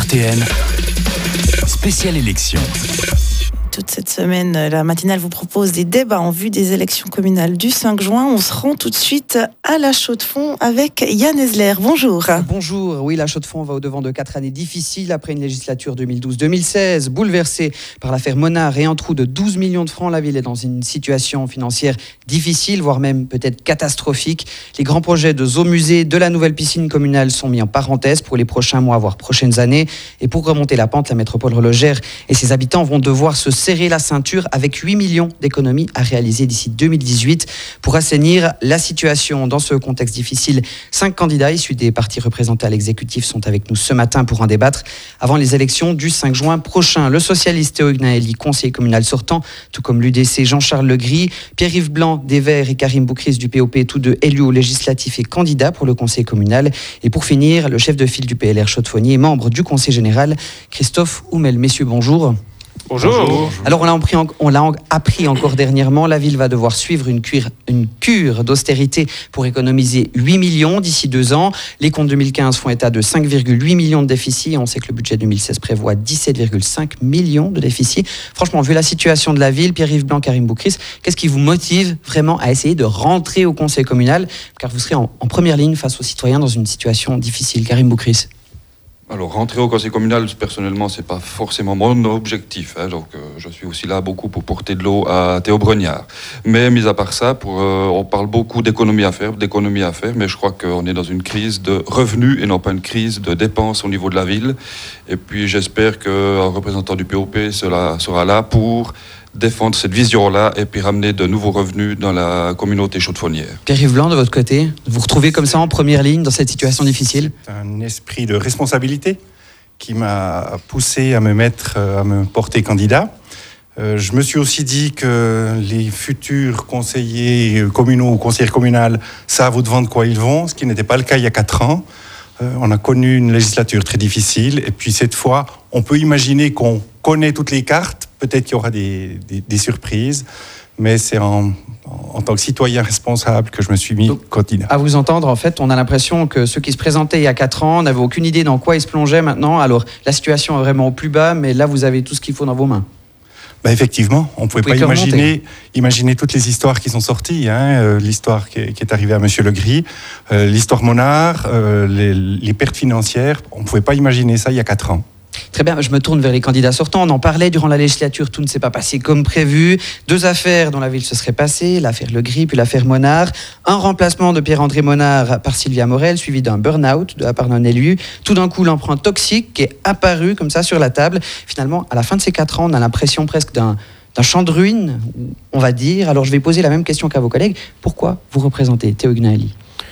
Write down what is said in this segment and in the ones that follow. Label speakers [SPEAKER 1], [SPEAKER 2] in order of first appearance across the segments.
[SPEAKER 1] RTL, spéciale élection.
[SPEAKER 2] Toute cette semaine, la matinale vous propose des débats en vue des élections communales du 5 juin. On se rend tout de suite à La Chaux-de-Fonds avec Yann Esler. Bonjour.
[SPEAKER 3] Bonjour. Oui, La Chaux-de-Fonds va au-devant de 4 années difficiles après une législature 2012-2016. Bouleversée par l'affaire Monard et un trou de 12 millions de francs, la ville est dans une situation financière difficile, voire même peut-être catastrophique. Les grands projets de zoo-musée, de la nouvelle piscine communale sont mis en parenthèse pour les prochains mois, voire prochaines années. Et pour remonter la pente, la métropole relogère et ses habitants vont devoir se serrer la ceinture avec 8 millions d'économies à réaliser d'ici 2018 pour assainir la situation. Dans ce contexte difficile, 5 candidats issus des partis représentés à l'exécutif sont avec nous ce matin pour en débattre avant les élections du 5 juin prochain. Le socialiste Théo Ignaeli, conseiller communal sortant, tout comme l'UDC Jean-Charles Legris, Pierre-Yves Blanc des Verts et Karim Boukris du POP, tous deux élus au législatif et candidats pour le conseil communal. Et pour finir, le chef de file du PLR Chaux-de-Fonds et membre du conseil général, Christophe Houmel. Messieurs, bonjour.
[SPEAKER 4] Bonjour.
[SPEAKER 3] Alors on l'a appris encore dernièrement, la ville va devoir suivre une cure d'austérité pour économiser 8 millions d'ici 2 ans. Les comptes 2015 font état de 5,8 millions de déficit. On sait que le budget 2016 prévoit 17,5 millions de déficit. Franchement, vu la situation de la ville, Pierre-Yves Blanc, Karim Boukris, qu'est-ce qui vous motive vraiment à essayer de rentrer au conseil communal? Car vous serez en première ligne face aux citoyens dans une situation difficile. Karim Boukris.
[SPEAKER 5] Alors, rentrer au conseil communal, personnellement, c'est pas forcément mon objectif. Donc, je suis aussi là beaucoup pour porter de l'eau à Théo Brognard. Mais, mis à part ça, on parle beaucoup d'économie à faire, mais je crois qu'on est dans une crise de revenus et non pas une crise de dépenses au niveau de la ville. Et puis, j'espère qu'un représentant du POP sera là pour défendre cette vision-là et puis ramener de nouveaux revenus dans la communauté chaudefonnière.
[SPEAKER 3] Pierre-Yves Blanc, de votre côté, vous vous retrouvez comme ça en première ligne dans cette situation difficile?
[SPEAKER 4] C'est un esprit de responsabilité qui m'a poussé à me porter candidat. Je me suis aussi dit que les futurs conseillers communaux ou conseillères communales savent au-devant de quoi ils vont, ce qui n'était pas le cas il y a 4 ans. On a connu une législature très difficile et puis cette fois, on peut imaginer qu'on connaît toutes les cartes. Peut-être qu'il y aura des surprises, mais c'est en tant que citoyen responsable que je me suis mis candidat.
[SPEAKER 3] À vous entendre, en fait, on a l'impression que ceux qui se présentaient il y a 4 ans n'avaient aucune idée dans quoi ils se plongeaient maintenant. Alors, la situation est vraiment au plus bas, mais là, vous avez tout ce qu'il faut dans vos mains.
[SPEAKER 4] Effectivement, on ne pouvait pas imaginer toutes les histoires qui sont sorties. L'histoire qui est arrivée à M. Legris, l'histoire Monard, les pertes financières. On ne pouvait pas imaginer ça il y a 4 ans.
[SPEAKER 3] Très bien, je me tourne vers les candidats sortants. On en parlait durant la législature, tout ne s'est pas passé comme prévu. 2 affaires dont la ville se serait passée, l'affaire Legris puis l'affaire Monard. Un remplacement de Pierre-André Monard par Sylvia Morel, suivi d'un burn-out de la part d'un élu. Tout d'un coup, l'emprunt toxique qui est apparu comme ça sur la table. Finalement, à la fin de ces 4 ans, on a l'impression presque d'un champ de ruines, on va dire. Alors je vais poser la même question qu'à vos collègues. Pourquoi vous représentez Théo Ignaeli?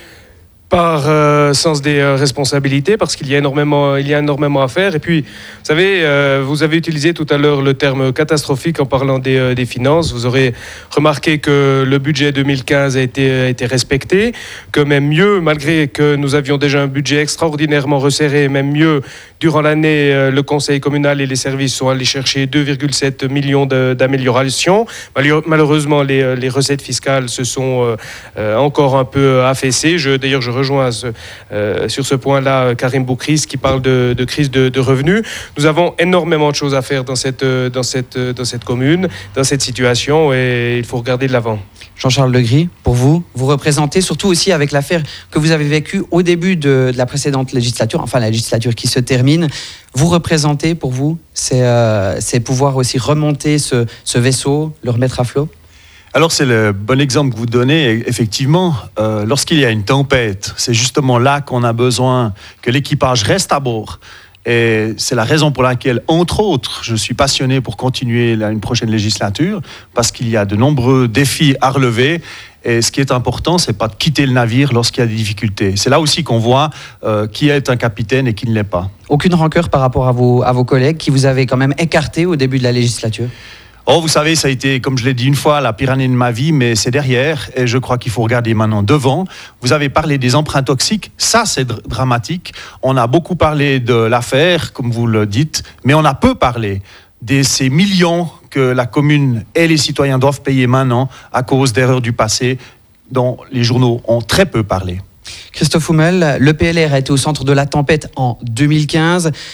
[SPEAKER 6] Par sens des responsabilités, parce qu'il y a énormément à faire. Et puis, vous savez, vous avez utilisé tout à l'heure le terme catastrophique en parlant des finances. Vous aurez remarqué que le budget 2015 a été respecté, que même mieux, malgré que nous avions déjà un budget extraordinairement resserré, même mieux, durant l'année, le conseil communal et les services sont allés chercher 2,7 millions d'améliorations. Malheureusement, les recettes fiscales se sont encore un peu affaissées. D'ailleurs, je rejoins sur ce point-là Karim Boukris qui parle de crise de revenus. Nous avons énormément de choses à faire dans cette commune, dans cette situation, et il faut regarder de l'avant.
[SPEAKER 3] Jean-Charles Legris, pour vous représentez, surtout aussi avec l'affaire que vous avez vécue au début de la précédente législature, enfin la législature qui se termine. Vous représentez, pour vous, c'est pouvoir aussi remonter ce vaisseau, le remettre à flot?
[SPEAKER 7] Alors c'est le bon exemple que vous donnez. Effectivement, lorsqu'il y a une tempête, c'est justement là qu'on a besoin que l'équipage reste à bord. Et c'est la raison pour laquelle, entre autres, je suis passionné pour continuer une prochaine législature, parce qu'il y a de nombreux défis à relever. Et ce qui est important, c'est pas de quitter le navire lorsqu'il y a des difficultés. C'est là aussi qu'on voit qui est un capitaine et qui ne l'est pas. Aucune rancœur par rapport à vos collègues qui vous avaient quand même écarté au début de la législature? Oh, vous savez, ça a été, comme je l'ai dit une fois, la pire année de ma vie, mais c'est derrière, et je crois qu'il faut regarder maintenant devant. Vous avez parlé des emprunts toxiques, ça c'est dramatique. On a beaucoup parlé de l'affaire, comme vous le dites, mais on a peu parlé de ces millions que la commune et les citoyens doivent payer maintenant à cause d'erreurs du passé dont les journaux ont très peu parlé.
[SPEAKER 3] Christophe Houmel, le PLR a été au centre de la tempête en 2015.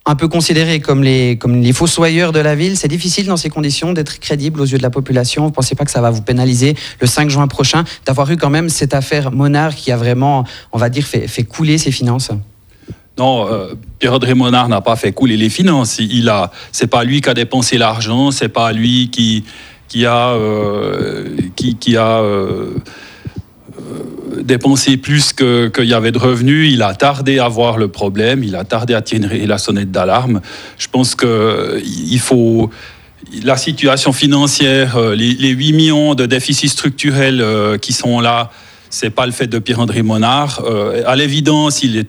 [SPEAKER 3] un peu considérés comme les fossoyeurs de la ville. C'est difficile dans ces conditions d'être crédible aux yeux de la population. Vous ne pensez pas que ça va vous pénaliser le 5 juin prochain d'avoir eu quand même cette affaire Monard qui a vraiment, on va dire, fait couler ses finances?
[SPEAKER 8] Non, Pierre-André Monard n'a pas fait couler les finances. C'est pas lui qui a dépensé l'argent, c'est pas lui qui a dépensé plus qu'il y avait de revenus. Il a tardé à voir le problème, il a tardé à tirer la sonnette d'alarme. Je pense que il faut... La situation financière, les 8 millions de déficits structurels qui sont là, c'est pas le fait de Pierre-André Monard. À l'évidence, il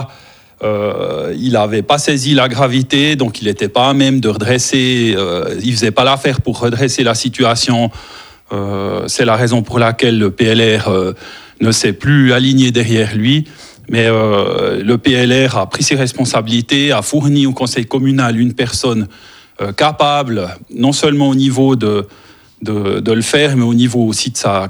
[SPEAKER 8] n'avait pas saisi la gravité, donc il n'était pas à même de redresser, il ne faisait pas l'affaire pour redresser la situation. C'est la raison pour laquelle le PLR ne s'est plus aligné derrière lui. Mais le PLR a pris ses responsabilités, a fourni au conseil communal une personne capable, non seulement au niveau de le faire, mais au niveau aussi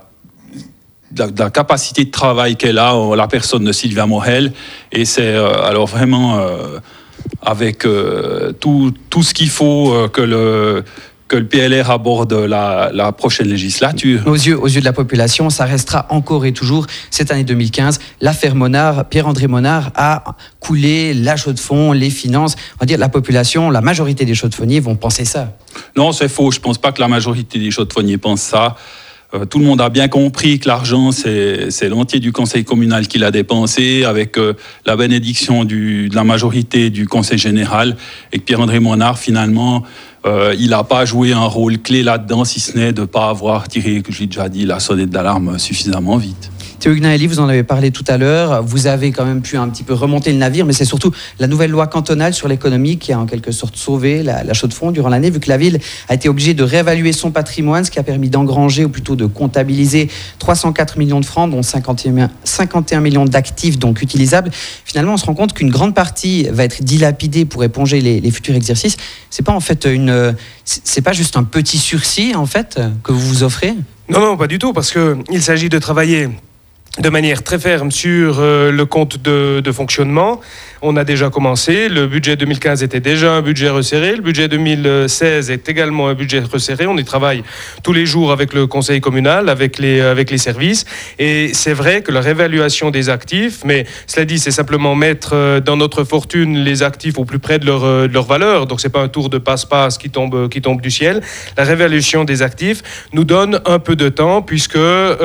[SPEAKER 8] de la capacité de travail qu'elle a, la personne de Sylvia Morel. Et c'est alors vraiment avec tout ce qu'il faut que le PLR aborde la prochaine législature.
[SPEAKER 3] Aux yeux de la population, ça restera encore et toujours, cette année 2015, l'affaire Monard. Pierre-André Monard a coulé la chaux-de-fonds, les finances. On va dire la population, la majorité des chaux-de-fonniers vont penser ça.
[SPEAKER 8] Non, c'est faux. Je ne pense pas que la majorité des chaux-de-fonniers pensent ça. Tout le monde a bien compris que l'argent, c'est l'entier du conseil communal qui l'a dépensé, avec la bénédiction de la majorité du conseil général, et que Pierre-André Monard, finalement, il n'a pas joué un rôle clé là-dedans, si ce n'est de ne pas avoir tiré, que j'ai déjà dit, la sonnette d'alarme suffisamment vite.
[SPEAKER 3] Théo Ignaeli, vous en avez parlé tout à l'heure, vous avez quand même pu un petit peu remonter le navire, mais c'est surtout la nouvelle loi cantonale sur l'économie qui a en quelque sorte sauvé la chaux-de-fonds durant l'année, vu que la ville a été obligée de réévaluer son patrimoine, ce qui a permis d'engranger, ou plutôt de comptabiliser 304 millions de francs, dont 51 millions d'actifs donc utilisables. Finalement, on se rend compte qu'une grande partie va être dilapidée pour éponger les futurs exercices. C'est pas en fait c'est pas juste un petit sursis en fait que vous vous offrez?
[SPEAKER 6] Non, pas du tout, parce qu'il s'agit de travailler de manière très ferme sur le compte de fonctionnement. On a déjà commencé. Le budget 2015 était déjà un budget resserré. Le budget 2016 est également un budget resserré. On y travaille tous les jours avec le conseil communal, avec les services. Et c'est vrai que la réévaluation des actifs, mais cela dit, c'est simplement mettre dans notre fortune les actifs au plus près de leur valeur. Donc, c'est pas un tour de passe-passe qui tombe du ciel. La réévaluation des actifs nous donne un peu de temps, puisque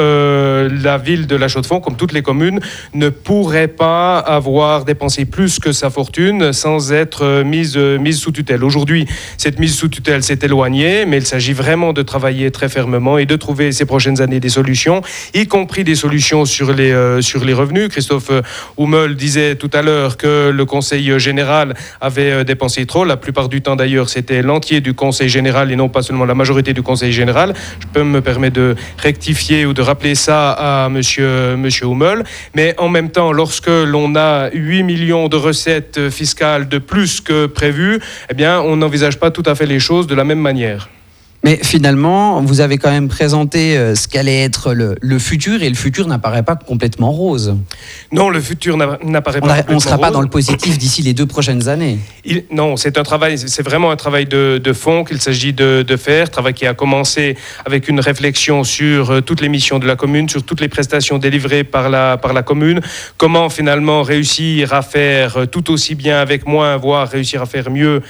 [SPEAKER 6] la ville de La Chaux-de-Fonds, comme toutes les communes, ne pourrait pas avoir dépensé plus que sa fortune sans être mise sous tutelle. Aujourd'hui, cette mise sous tutelle s'est éloignée, mais il s'agit vraiment de travailler très fermement et de trouver ces prochaines années des solutions, y compris des solutions sur les revenus. Christophe Hummel disait tout à l'heure que le Conseil général avait dépensé trop. La plupart du temps, d'ailleurs, c'était l'entier du Conseil général et non pas seulement la majorité du Conseil général. Je peux me permettre de rectifier ou de rappeler ça à monsieur Hummel. Mais en même temps, lorsque l'on a 8 millions de recettes fiscales de plus que prévu, eh bien, on n'envisage pas tout à fait les choses de la même manière.
[SPEAKER 3] Mais finalement, vous avez quand même présenté ce qu'allait être le futur, et le futur n'apparaît pas complètement rose.
[SPEAKER 6] Non, le futur n'apparaît pas complètement rose.
[SPEAKER 3] On ne sera pas dans le positif d'ici les 2 prochaines années.
[SPEAKER 6] Non, c'est vraiment un travail de fond qu'il s'agit de faire, travail qui a commencé avec une réflexion sur toutes les missions de la commune, sur toutes les prestations délivrées par la commune, comment finalement réussir à faire tout aussi bien avec moins, voire réussir à faire mieux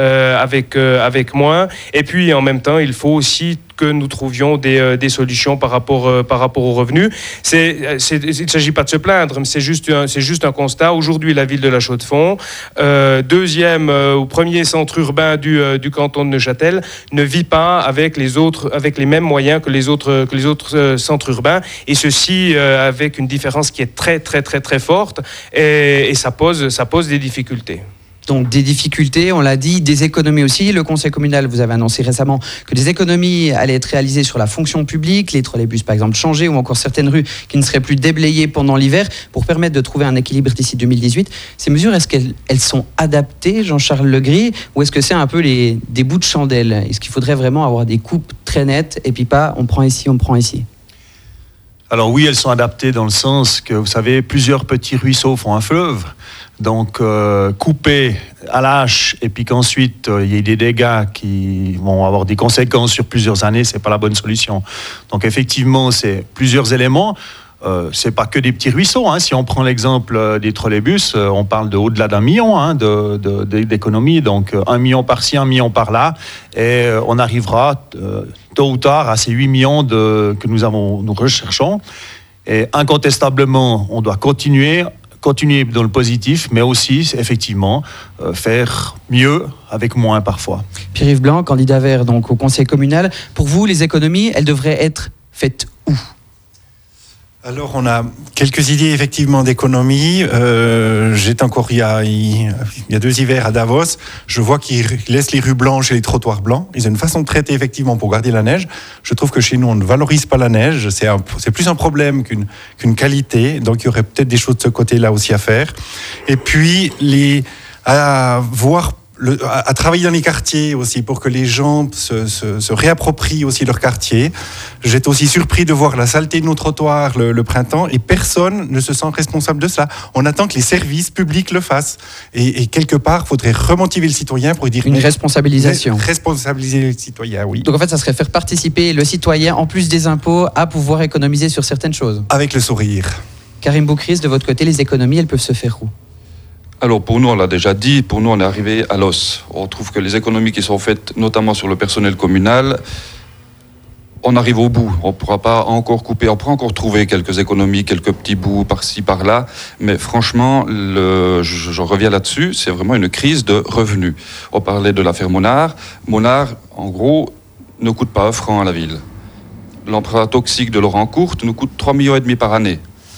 [SPEAKER 6] avec moins. Et puis en même temps, il faut aussi que nous trouvions des solutions par rapport aux revenus. Il ne s'agit pas de se plaindre, mais c'est juste un constat. Aujourd'hui, la ville de La Chaux-de-Fonds, deuxième ou premier centre urbain du canton de Neuchâtel, ne vit pas avec les mêmes moyens que les autres centres urbains, et ceci avec une différence qui est très très très très forte, et ça pose des difficultés.
[SPEAKER 3] Donc des difficultés, on l'a dit, des économies aussi. Le conseil communal, vous avez annoncé récemment que des économies allaient être réalisées sur la fonction publique, les trolleybus par exemple changés, ou encore certaines rues qui ne seraient plus déblayées pendant l'hiver, pour permettre de trouver un équilibre d'ici 2018. Ces mesures, est-ce qu'elles sont adaptées, Jean-Charles Legris, ou est-ce que c'est un peu des bouts de chandelle? Est-ce qu'il faudrait vraiment avoir des coupes très nettes et puis pas on prend ici, on prend ici?
[SPEAKER 7] Alors oui, elles sont adaptées dans le sens que, vous savez, plusieurs petits ruisseaux font un fleuve. Donc, couper à l'âche et puis qu'ensuite il y ait des dégâts qui vont avoir des conséquences sur plusieurs années, c'est pas la bonne solution. Donc, effectivement, c'est plusieurs éléments. C'est pas que des petits ruisseaux. Hein. Si on prend l'exemple des trolleybus, on parle de au-delà d'1 million d'économies. Donc, 1 million par-ci, 1 million par-là. Et on arrivera tôt ou tard à ces 8 millions que nous recherchons. Et incontestablement, on doit continuer dans le positif, mais aussi, effectivement, faire mieux avec moins parfois.
[SPEAKER 3] Pierre-Yves Blanc, candidat vert donc, au conseil communal. Pour vous, les économies, elles devraient être faites où ?
[SPEAKER 4] Alors, on a quelques idées effectivement d'économie. J'étais encore il y a 2 hivers à Davos. Je vois qu'ils laissent les rues blanches et les trottoirs blancs. Ils ont une façon de traiter effectivement pour garder la neige. Je trouve que chez nous, on ne valorise pas la neige. C'est plus un problème qu'une qualité. Donc, il y aurait peut-être des choses de ce côté-là aussi à faire. Et puis, à travailler dans les quartiers aussi pour que les gens se réapproprient aussi leur quartier. J'étais aussi surpris de voir la saleté de nos trottoirs le printemps et personne ne se sent responsable de ça. On attend que les services publics le fassent. Et quelque part, il faudrait remotiver le citoyen pour lui dire...
[SPEAKER 3] Une responsabilisation.
[SPEAKER 4] Responsabiliser le citoyen, oui.
[SPEAKER 3] Donc en fait, ça serait faire participer le citoyen, en plus des impôts, à pouvoir économiser sur certaines choses.
[SPEAKER 4] Avec le sourire.
[SPEAKER 3] Karim Boukris, de votre côté, les économies, elles peuvent se faire où ?
[SPEAKER 5] Alors pour nous, on l'a déjà dit, pour nous on est arrivé à l'os. On trouve que les économies qui sont faites, notamment sur le personnel communal, on arrive au bout. On ne pourra pas encore couper, on pourra encore trouver quelques économies, quelques petits bouts par-ci, par-là. Mais franchement, je reviens là-dessus, c'est vraiment une crise de revenus. On parlait de l'affaire Monard. Monard, en gros, ne coûte pas 1 franc à la ville. L'emprunt toxique de Laurent Courte nous coûte 3,5 millions par année.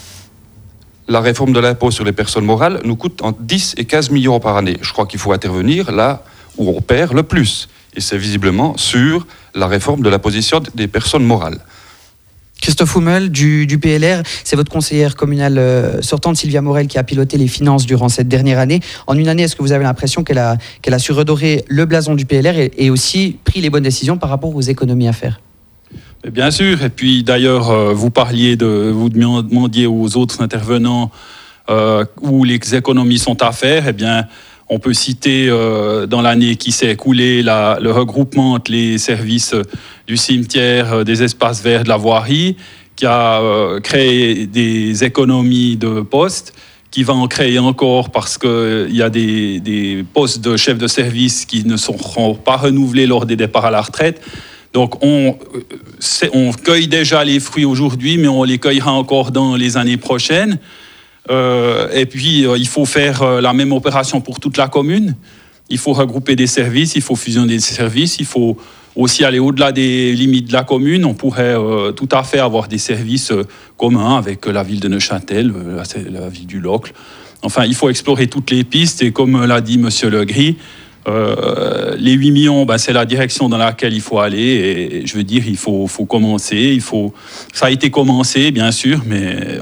[SPEAKER 5] La réforme de l'impôt sur les personnes morales nous coûte entre 10 et 15 millions par année. Je crois qu'il faut intervenir là où on perd le plus. Et c'est visiblement sur la réforme de l'imposition des personnes morales.
[SPEAKER 3] Christophe Hummel du PLR, c'est votre conseillère communale sortante Sylvia Morel qui a piloté les finances durant cette dernière année. En une année, est-ce que vous avez l'impression qu'elle a su redorer le blason du PLR et aussi pris les bonnes décisions par rapport aux économies à faire ?
[SPEAKER 8] Bien sûr, et puis d'ailleurs, vous demandiez aux autres intervenants où les économies sont à faire. Eh bien, on peut citer dans l'année qui s'est écoulée le regroupement entre les services du cimetière, des espaces verts, de la voirie, qui a créé des économies de postes, qui va en créer encore parce qu'il y a des postes de chefs de service qui ne seront pas renouvelés lors des départs à la retraite. Donc, on cueille déjà les fruits aujourd'hui, mais on les cueillera encore dans les années prochaines. Et puis, il faut faire la même opération pour toute la commune. Il faut regrouper des services, il faut fusionner des services, il faut aussi aller au-delà des limites de la commune. On pourrait tout à fait avoir des services communs avec la ville de Neuchâtel, la ville du Locle. Enfin, il faut explorer toutes les pistes. Et comme l'a dit M. Legris, les 8 millions, c'est la direction dans laquelle il faut aller. Et je veux dire, il faut commencer. Ça a été commencé, bien sûr, mais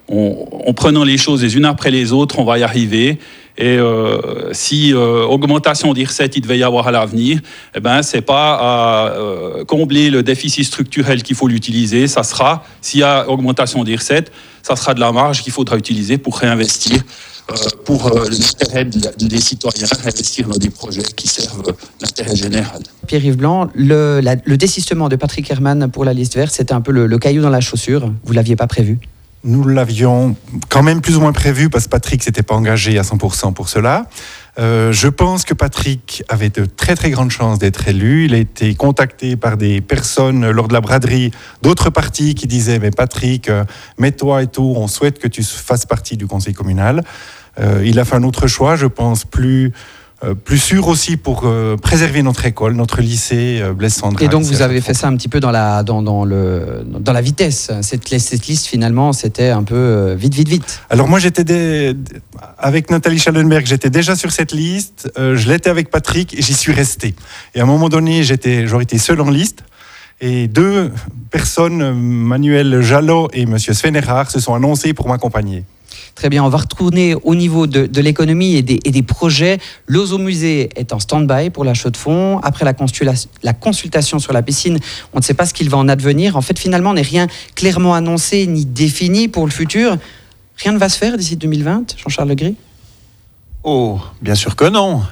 [SPEAKER 8] en prenant les choses les unes après les autres, on va y arriver. Et si augmentation des recettes il devait y avoir à l'avenir, c'est pas à combler le déficit structurel qu'il faut l'utiliser. Ça sera, s'il y a augmentation des recettes, ça sera de la marge qu'il faudra utiliser pour réinvestir. Pour l'intérêt des citoyens, investir dans des projets qui servent l'intérêt général.
[SPEAKER 3] Pierre-Yves Blanc, le désistement de Patrick Herman pour la liste verte, c'était un peu le caillou dans la chaussure. Vous ne l'aviez pas prévu ?
[SPEAKER 4] Nous l'avions quand même plus ou moins prévu parce que Patrick ne s'était pas engagé à 100% pour cela. Je pense que Patrick avait de très très grandes chances d'être élu. Il a été contacté par des personnes lors de la braderie d'autres partis qui disaient « Mais Patrick, mets-toi et tout, on souhaite que tu fasses partie du conseil communal ». Il a fait un autre choix, je pense, plus sûr aussi pour préserver notre école, notre lycée Blaise Cendraille.
[SPEAKER 3] Et donc vous avez fait ça un petit peu dans la vitesse. Cette liste finalement, c'était un peu vite.
[SPEAKER 4] Alors moi avec Nathalie Schallenberg, j'étais déjà sur cette liste. Je l'étais avec Patrick et j'y suis resté. Et à un moment donné, j'aurais été seul en liste. Et 2 personnes, Manuel Jalot et M. Sven Erhard, se sont annoncés pour m'accompagner.
[SPEAKER 3] Très bien, on va retourner au niveau de l'économie et des projets. L'Ozomusée est en stand-by pour la Chaux-de-Fonds. Après la consultation sur la piscine, on ne sait pas ce qu'il va en advenir. En fait, finalement, on n'est rien clairement annoncé ni défini pour le futur. Rien ne va se faire d'ici 2020, Jean-Charles Legris?
[SPEAKER 7] Oh, bien sûr que non.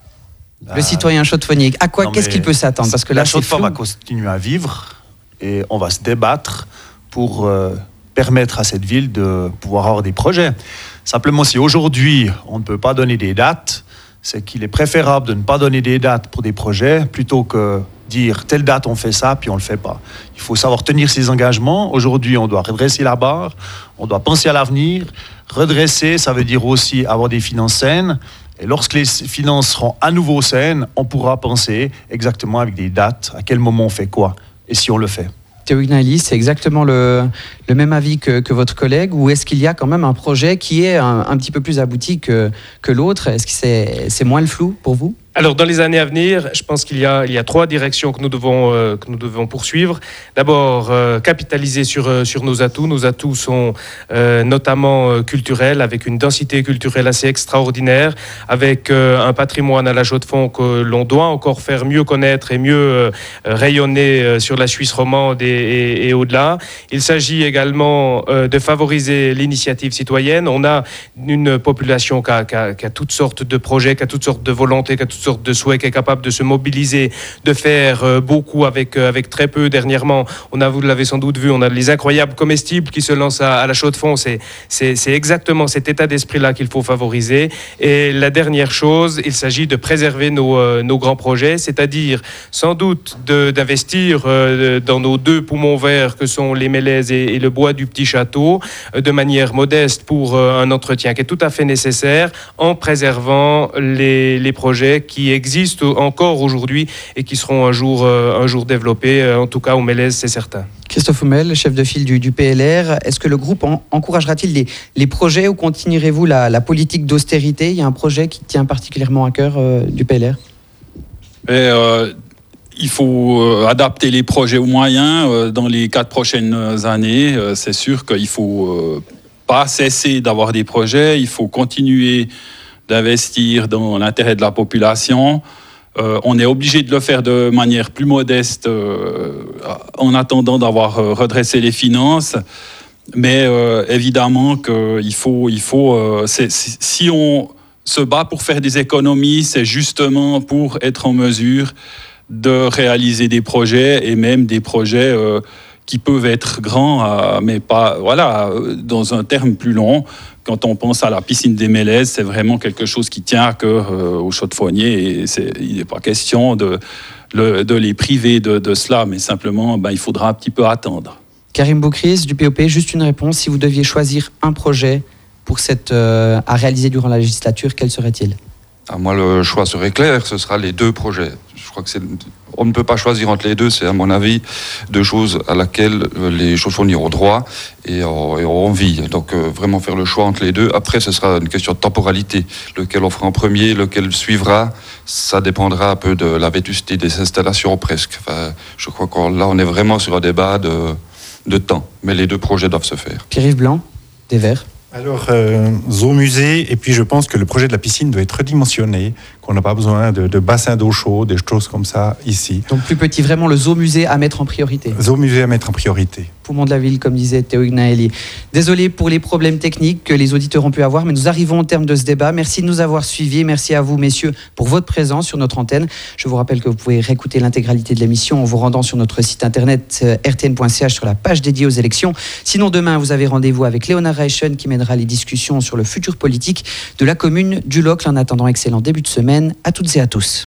[SPEAKER 3] Le citoyen chaux-de-fonnier, à quoi, qu'est-ce qu'il peut s'attendre? Parce que là,
[SPEAKER 7] la Chaux-de-Fonds va continuer à vivre et on va se débattre pour permettre à cette ville de pouvoir avoir des projets. Simplement, si aujourd'hui, on ne peut pas donner des dates, c'est qu'il est préférable de ne pas donner des dates pour des projets plutôt que dire telle date on fait ça puis on le fait pas. Il faut savoir tenir ses engagements. Aujourd'hui, on doit redresser la barre, on doit penser à l'avenir. Redresser, ça veut dire aussi avoir des finances saines. Et lorsque les finances seront à nouveau saines, on pourra penser exactement avec des dates à quel moment on fait quoi et si on le fait.
[SPEAKER 3] Théo Ignaili, c'est exactement le même avis que votre collègue, ou est-ce qu'il y a quand même un projet qui est un petit peu plus abouti que l'autre? Est-ce que c'est moins le flou pour vous?
[SPEAKER 6] Alors, dans les années à venir, je pense qu'il y a 3 directions que nous devons poursuivre. D'abord, capitaliser sur nos atouts. Nos atouts sont notamment culturels, avec une densité culturelle assez extraordinaire, avec un patrimoine à la Chaux-de-Fonds que l'on doit encore faire mieux connaître et mieux rayonner sur la Suisse romande et au-delà. Il s'agit également de favoriser l'initiative citoyenne. On a une population qui a toutes sortes de projets, qui a toutes sortes de volontés, qui a toutes sorte de souhait, qui est capable de se mobiliser, de faire beaucoup avec très peu. Dernièrement, vous l'avez sans doute vu, on a les incroyables comestibles qui se lancent à la Chaux-de-Fonds. C'est exactement cet état d'esprit-là qu'il faut favoriser. Et la dernière chose, il s'agit de préserver nos grands projets, c'est-à-dire sans doute d'investir dans nos 2 poumons verts que sont les mélèzes et le bois du Petit Château, de manière modeste pour un entretien qui est tout à fait nécessaire, en préservant les projets qui existent encore aujourd'hui et qui seront un jour développés, en tout cas au Mélèze, c'est certain.
[SPEAKER 3] Christophe Houmel, chef de file du PLR, est-ce que le groupe encouragera-t-il les projets ou continuerez-vous la politique d'austérité? Il y a un projet qui tient particulièrement à cœur du PLR.
[SPEAKER 8] Il faut adapter les projets aux moyens dans les 4 prochaines années. C'est sûr qu'il ne faut pas cesser d'avoir des projets, il faut continuer d'investir dans l'intérêt de la population. On est obligé de le faire de manière plus modeste en attendant d'avoir redressé les finances. Mais évidemment qu'il faut si on se bat pour faire des économies, c'est justement pour être en mesure de réaliser des projets et même des projets qui peuvent être grands, mais pas dans un terme plus long. Quand on pense à la piscine des Mélèzes, c'est vraiment quelque chose qui tient à cœur aux Chaux-de-Fonniers. Et il n'est pas question de les priver de cela, mais simplement, il faudra un petit peu attendre.
[SPEAKER 3] Karim Boukris, du POP, juste une réponse. Si vous deviez choisir un projet à réaliser durant la législature, quel serait-il?
[SPEAKER 5] Moi, le choix serait clair, ce sera les 2 projets. Je crois que on ne peut pas choisir entre les 2, c'est à mon avis 2 choses à laquelle les Chaux-de-Fonniers ont droit et ont envie. Donc vraiment faire le choix entre les 2. Après, ce sera une question de temporalité. Lequel on fera en premier, lequel suivra, ça dépendra un peu de la vétusté des installations presque. Enfin, je crois que là, on est vraiment sur un débat de temps. Mais les 2 projets doivent se faire.
[SPEAKER 3] Pierre-Yves Blanc, des Verts.
[SPEAKER 4] Alors, Zoomusée, et puis je pense que le projet de la piscine doit être redimensionné, qu'on n'a pas besoin de bassins d'eau chaude, des choses comme ça ici.
[SPEAKER 3] Donc plus petit, vraiment le Zoomusée à mettre en priorité.
[SPEAKER 4] Zoomusée à mettre en priorité.
[SPEAKER 3] Poumon de la ville, comme disait Théo Ignaili. Désolé pour les problèmes techniques que les auditeurs ont pu avoir, mais nous arrivons au terme de ce débat. Merci de nous avoir suivis. Merci à vous, messieurs, pour votre présence sur notre antenne. Je vous rappelle que vous pouvez réécouter l'intégralité de l'émission en vous rendant sur notre site internet rtn.ch sur la page dédiée aux élections. Sinon, demain, vous avez rendez-vous avec Léonard Reichen qui mènera les discussions sur le futur politique de la commune du Locle. En attendant, excellent début de semaine à toutes et à tous.